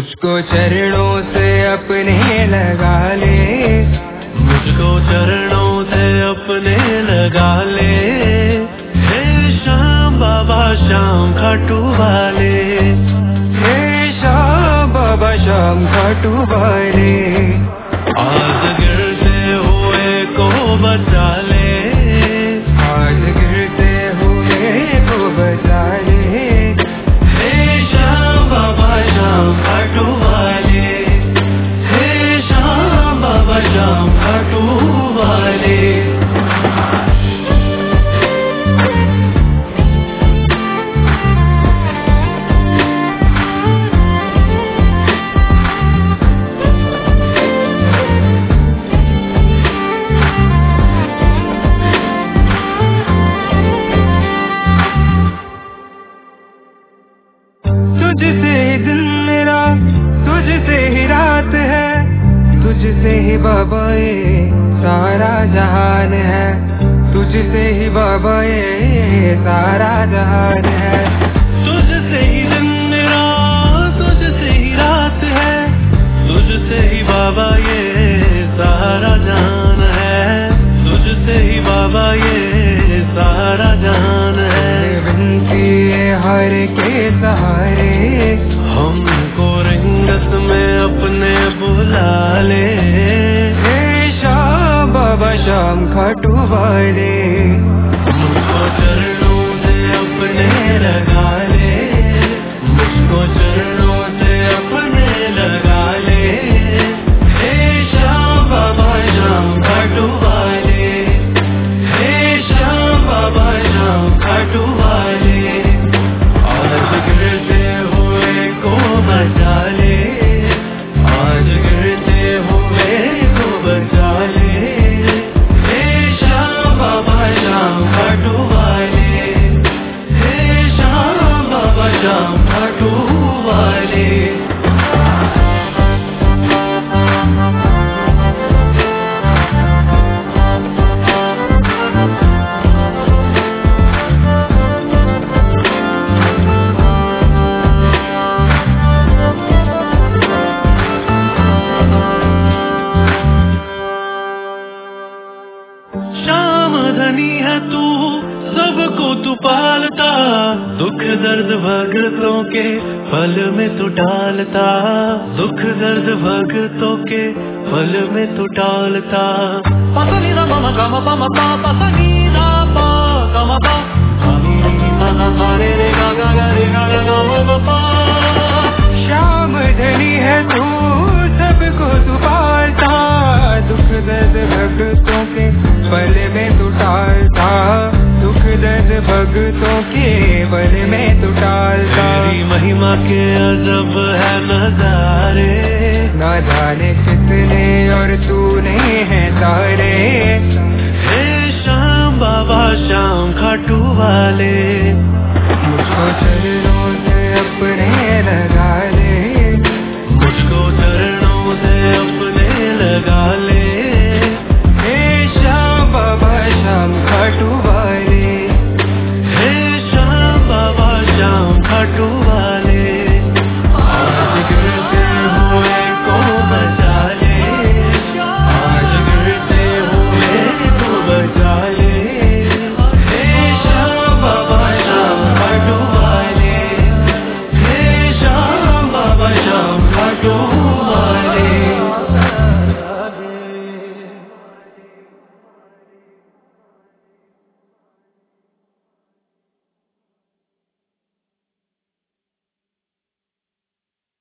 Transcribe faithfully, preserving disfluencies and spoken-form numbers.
मुझको चरणों से अपने लगा ले, मुझको चरणों से अपने लगा ले। हे श्याम बाबा श्याम खाटू वाले, हे श्याम बाबा श्याम खाटू वाले। आज गिरते हुए को बचा ले, आज गिरते हुए को बचा ले। हे श्याम बाबा श्याम खाटू वाले, हे श्याम बाबा श्याम खाटू वाले। तुझसे ही दिन मेरा, तुझसे ही रात है, तुझसे ही बाबा ये सारा जहान है, तुझसे ही बाबा ये सारा जहान है। तुझसे ही दिन मेरा, तुझसे ही रात है, तुझसे ही बाबा ये सारा जहान है, तुझसे ही बाबा ये सारा जहान है। विनती है हर के सहारे, हमको रिंगत में अपने बुला ले। हे श्याम बाबा श्याम खाटू वाले, मुझको चरणों से अपने लगा ले, मुझको चरणों से अपने लगा ले। हे श्याम बाबा श्याम खाटू वाले, हे श्याम बाबा श्याम खाटू वाले। आज गिरते हुए को बचा ले, आज गिरते हुए को बचा ले। हे श्याम बाबा श्याम खाटू वाले, हे श्याम बाबा श्याम खाटू वाले। श्याम धनी है तू, सबको तू पालता, दुख दर्द भगतों के पल में तू टालता, दुख दर्द भगतों के पल में तू टालता। पसनी ना मम गम पम पा, पसनी ना पा गम पा, नी नी ना सा रे रे गा गा गा रे गा गा ग पा। श्याम धनी है तू, सबको तू पालता, दुख दर्द भक्तों के पल में तू टालता, दुख दर्द भक्तों के पल में तू टालता। तेरी महिमा के अजब है नजारे, ना जाने कितने और तूने हैं तारे। हे श्याम बाबा श्याम खाटू वाले, मुझको चल